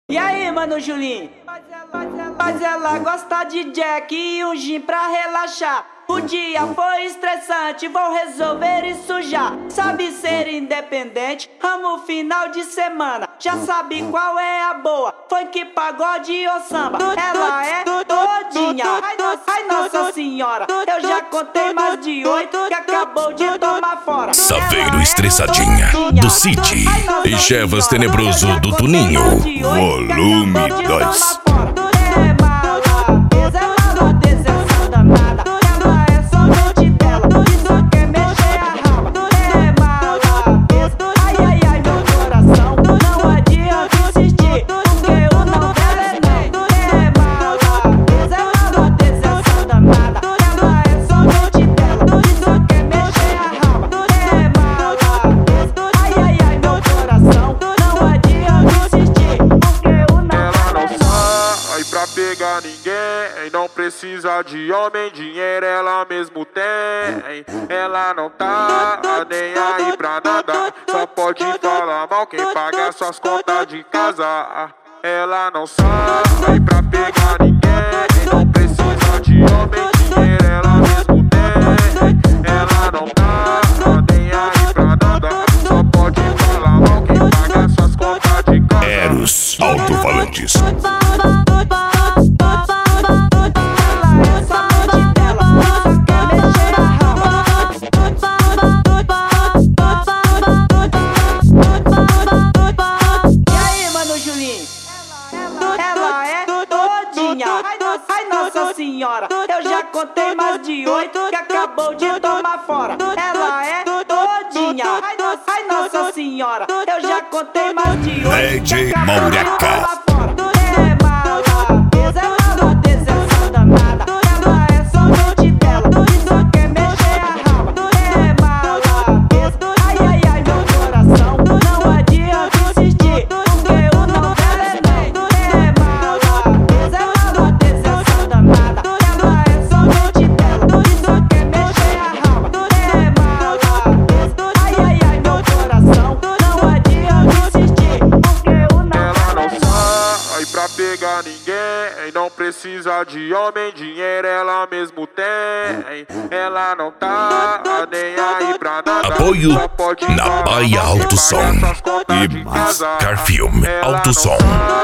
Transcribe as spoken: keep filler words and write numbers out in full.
E aí, mano Julinho? Mas ela gosta de Jack e um gin pra relaxar. O dia foi estressante, vou resolver isso já. Sabe ser independente, amo final de semana. Já sabe qual é a boa, funk, pagode ou samba. Ela é todinha, ai nossa, ai nossa senhora. Eu já contei mais de oito que acabou de tomar fora. Saveiro Estressadinha, do City. E Chevas Tenebroso, do Tuninho. Volume dois. Pegar ninguém, não precisa de homem, dinheiro ela mesmo tem. Ela não tá nem aí pra nada, só pode falar mal quem paga suas contas de casa. Ela não sai pra pegar ninguém, não precisa de homem, dinheiro ela mesmo tem. Ela não tá nem aí pra nada, só pode falar mal quem paga suas contas de casa. Eros Alto-Falantes. Ai nossa senhora, eu já contei mais de oito que acabou de tomar fora. Ela é todinha, ai nossa, ai nossa senhora, eu já contei mais de oito que acabou de tomar fora. É malvadeza, é malvadeza, essa danada. Ela é só mente dela e só quer mexer a raba. É malvadeza, ai ai ai meu coração, não adianta insistir, porque o não dela é não. É malvadeza, é malvadeza, essa danada. Ela é só mente dela e só quer mexer a raba. É malvadeza, ai ai ai meu coração, não adianta insistir, porque o não ela não sai pra pegar ninguém, não precisa de homem, dinheiro ela mesmo tem. Ela não tá nem aí pra nada. Apoio só pode na falar Baia mal quem Alto Som paga suas contas e de casa. Mascar Film Ela Alto não Som. sai